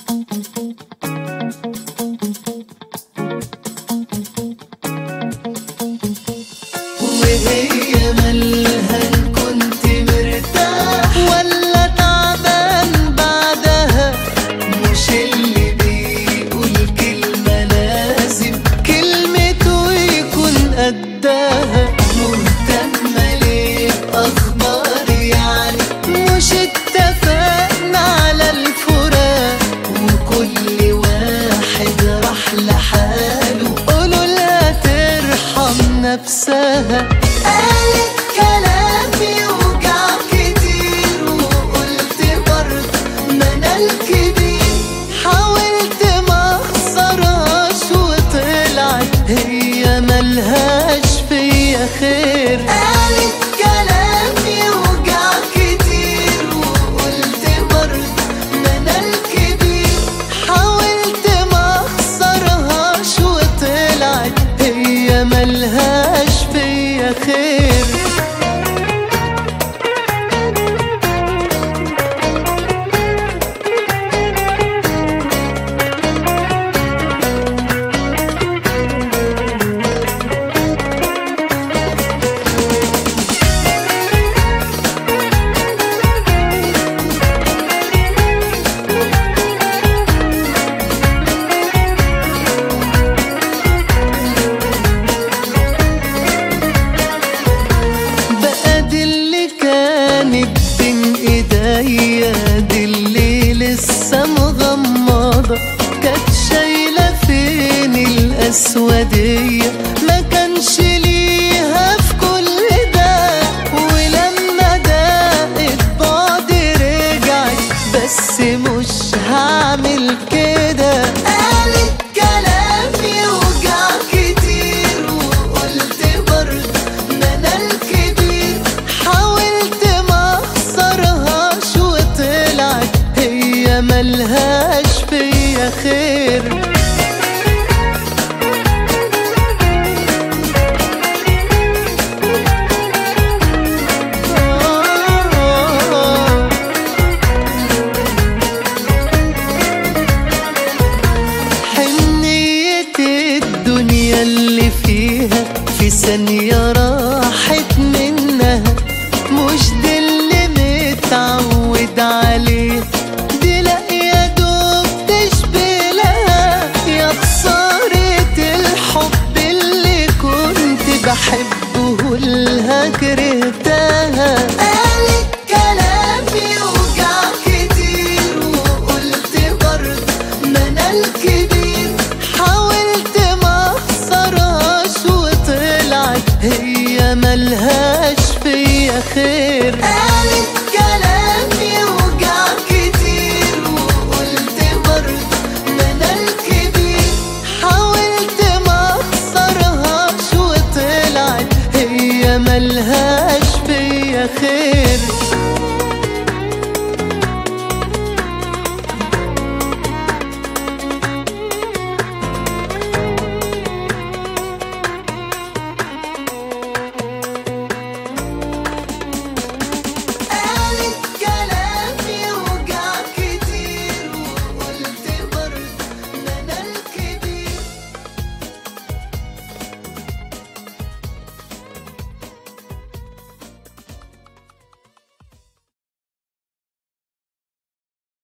وهي مالها كنت مرتاح ولا تعبان بعدها؟ مش اللي بيقول كلمة لازم كلمته يكون قدها. مهتمة ليه بأخباري يعني؟ مش اتفقنا على الفراق وكل واحد راح لحاله؟ قولوا لا ترحم نفسها. قالت كلام يوجع كتير وقلت برضه ما انا الكبير. حاولت ما اخسرهاش وطلعت هي ملهاش فيا خير. قالت كلام يوجع كتير وقلت برضه ما انا الكبير. حاولت ما اخسرهاش وطلعت هي ملهاش فيا خير. دي اللي لسه مغمضة كانت شايلة فين الأسودية؟ ما كانش ليها في كل ده. ولما دقت بعدي رجعت بس مش هعمل كده. قالت كلام يوجع كتير وقلت برضه ما انا الكبير. حاولت ما اخسرهاش وطلعت هي ملهاش فيا خير. حنية الدنيا اللي فيها في ثانية راحت منها. مش دي اللي متعود عليه، دي لا يا دوب تشبه لها. يا خسارة الحب اللي كنت بحبه لها كرهتها. قالت كلام يوجع كتير وقلت برضه ما انا